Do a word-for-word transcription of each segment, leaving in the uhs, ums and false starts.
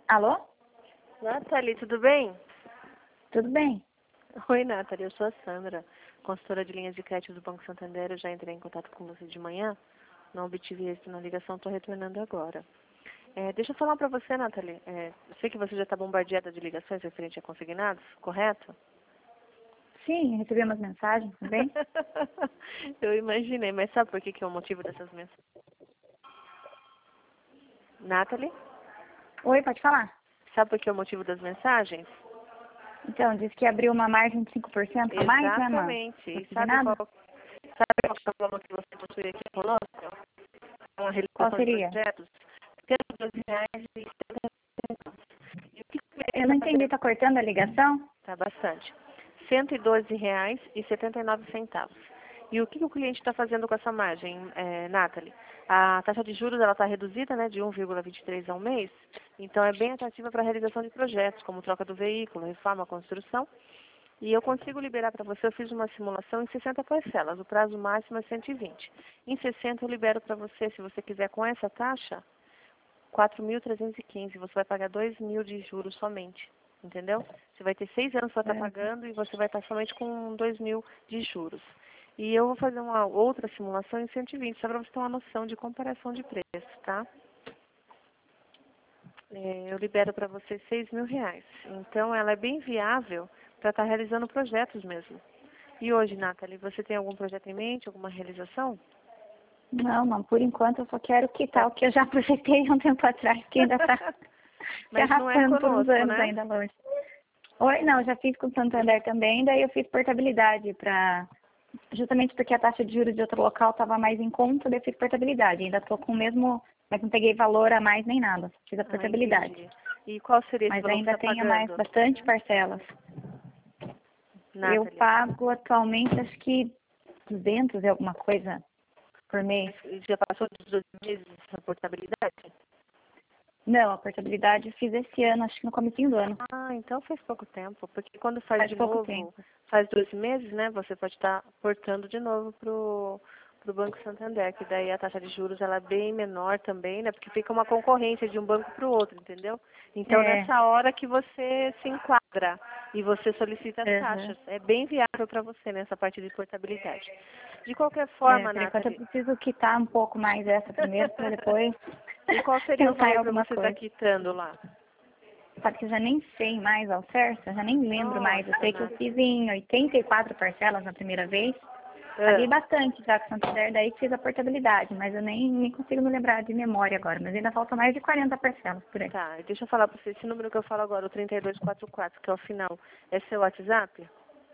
Alô? Nathalie, tudo bem? Tudo bem? Oi, Nathalie, eu sou a Sandra, consultora de linhas de crédito do Banco Santander. Eu já entrei em contato com você de manhã, não obtive êxito na ligação, estou retornando agora. É, deixa eu falar para você, Nathalie, é, eu sei que você já está bombardeada de ligações referente a consignados, correto? Sim, recebi umas mensagens também. Eu imaginei, mas sabe por que, que é o motivo dessas mensagens? Nathalie, Oi, pode falar? sabe por que é o motivo das mensagens? Então, disse que abriu uma margem de cinco por cento a mais, né, mano? Exatamente. E sabe Consignado? qual, sabe qual é o valor que você possui aqui conosco? Uma Qual realização de seria? projetos? cento e doze reais e setenta centavos. E o que o cliente Eu não está entendi, fazendo? tá cortando a ligação? Tá bastante. cento e doze reais e setenta e nove centavos. E o que o cliente está fazendo com essa margem, é, Nathalie? A taxa de juros ela está reduzida, né, de um vírgula vinte e três ao mês, então é bem atrativa para a realização de projetos, como troca do veículo, reforma, construção. E eu consigo liberar para você, eu fiz uma simulação em sessenta parcelas, o prazo máximo é cento e vinte. Em sessenta eu libero para você, se você quiser com essa taxa, quatro mil trezentos e quinze, você vai pagar dois mil de juros somente, entendeu? Você vai ter seis anos para estar É. pagando e você vai estar somente com dois mil de juros. E eu vou fazer uma outra simulação em cento e vinte, só para você ter uma noção de comparação de preço, tá? É, eu libero para você seis mil reais. Então, ela é bem viável para estar realizando projetos mesmo. E hoje, Nathalie, você tem algum projeto em mente, alguma realização? Não, não, por enquanto eu só quero quitar o que eu já projetei há um tempo atrás, que ainda tá se Mas não é arrastando por uns conosco, anos né? ainda longe. Oi, não, já fiz com o Santander também, daí eu fiz portabilidade para justamente porque a taxa de juros de outro local estava mais em conta, daí eu fiz portabilidade. Ainda estou com o mesmo, mas não peguei valor a mais nem nada, fiz a Ah, portabilidade. entendi. E qual seria esse Mas valor que ainda você está tenho mais pagando, bastante parcelas. Eu Nathalie? pago atualmente acho que duzentos e alguma coisa por mês. Mas já passou dos dois meses essa portabilidade? Não, a portabilidade eu fiz esse ano, acho que no comecinho do ano. Ah, então faz pouco tempo, porque quando faz Faz de pouco novo, tempo. faz dois meses, né, você pode estar portando de novo pro pro Banco Santander, que daí a taxa de juros ela é bem menor também, né, porque fica uma concorrência de um banco para o outro, entendeu? Então É. nessa hora que você se enquadra e você solicita as Uhum. taxas, é bem viável para você nessa parte de portabilidade. De qualquer É, forma, por enquanto eu Nathalie, preciso quitar um pouco mais essa primeiro, para depois e qual seria o pensar em valor para alguma você estar coisa. quitando lá? Só que eu já nem sei mais ao certo, eu já nem lembro mais. Eu Nossa, sei que eu Nath. fiz em oitenta e quatro parcelas na primeira vez. Paguei Ah. bastante já com o Santander, daí fiz a portabilidade, mas eu nem, nem consigo me lembrar de memória agora. Mas ainda faltam mais de quarenta parcelas por aí. Tá, e deixa eu falar para você, esse número que eu falo agora, o trinta e dois quarenta e quatro, que é o final, é seu WhatsApp?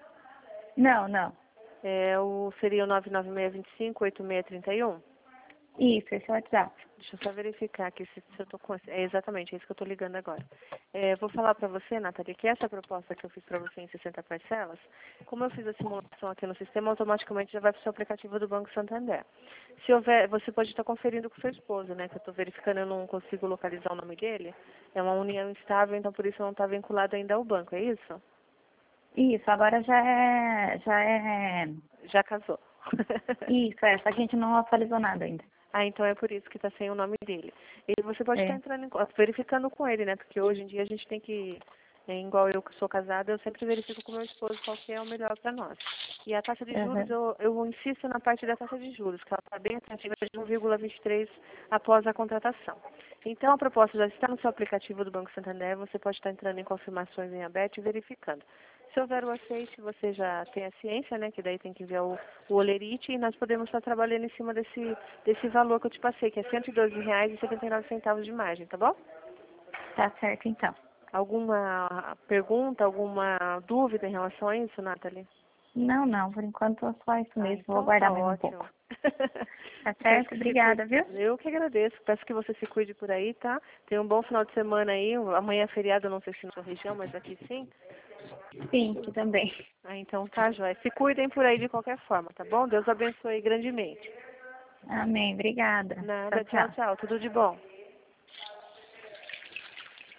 Não, não. É o, seria o nove nove seis dois cinco oito seis três um? Isso, esse é o WhatsApp. Deixa eu só verificar aqui se, se eu tô com... É exatamente, é isso que eu tô ligando agora. É, vou falar para você, Nathalie, que essa proposta que eu fiz para você em sessenta parcelas, como eu fiz a simulação aqui no sistema, automaticamente já vai para o seu aplicativo do Banco Santander. Se houver, você pode estar conferindo com seu esposo, né, que eu estou verificando, eu não consigo localizar o nome dele. É uma união estável, então por isso não está vinculado ainda ao banco, é isso? Isso, agora já é, já é, Já casou. isso, é, só que a gente não atualizou nada ainda. Ah, então é por isso que está sem o nome dele. E você pode estar É, entrando em, co- verificando com ele, né? Porque hoje em dia a gente tem que, é, igual eu que sou casada, eu sempre verifico com meu esposo qual que é o melhor para nós. E a taxa de juros, uhum. eu, eu insisto na parte da taxa de juros, que ela está bem atrativa de um vírgula vinte e três após a contratação. Então a proposta já está no seu aplicativo do Banco Santander, você pode estar entrando em confirmações em aberto e verificando. Se houver o aceite, você já tem a ciência, né? Que daí tem que enviar o, o olerite e nós podemos estar trabalhando em cima desse, desse valor que eu te passei, que é cento e doze reais e setenta e nove centavos de margem, tá bom? Tá certo então. Alguma pergunta, alguma dúvida em relação a isso, Nathalie? Não, não, por enquanto é só isso Ah, mesmo, vou então tá aguardar mais um ótimo. pouco. Tá Peço certo? que se cuide. Obrigada, viu? Eu que agradeço. Peço que você se cuide por aí, tá? Tenha um bom final de semana aí. Amanhã é feriado, eu não sei se na sua região, mas aqui sim. Sim, aqui também. Ah, então tá, joia. Se cuidem por aí de qualquer forma, tá bom? Deus abençoe grandemente. Amém, obrigada. Tchau, Nada, tchau, tchau. tchau. Tudo de bom.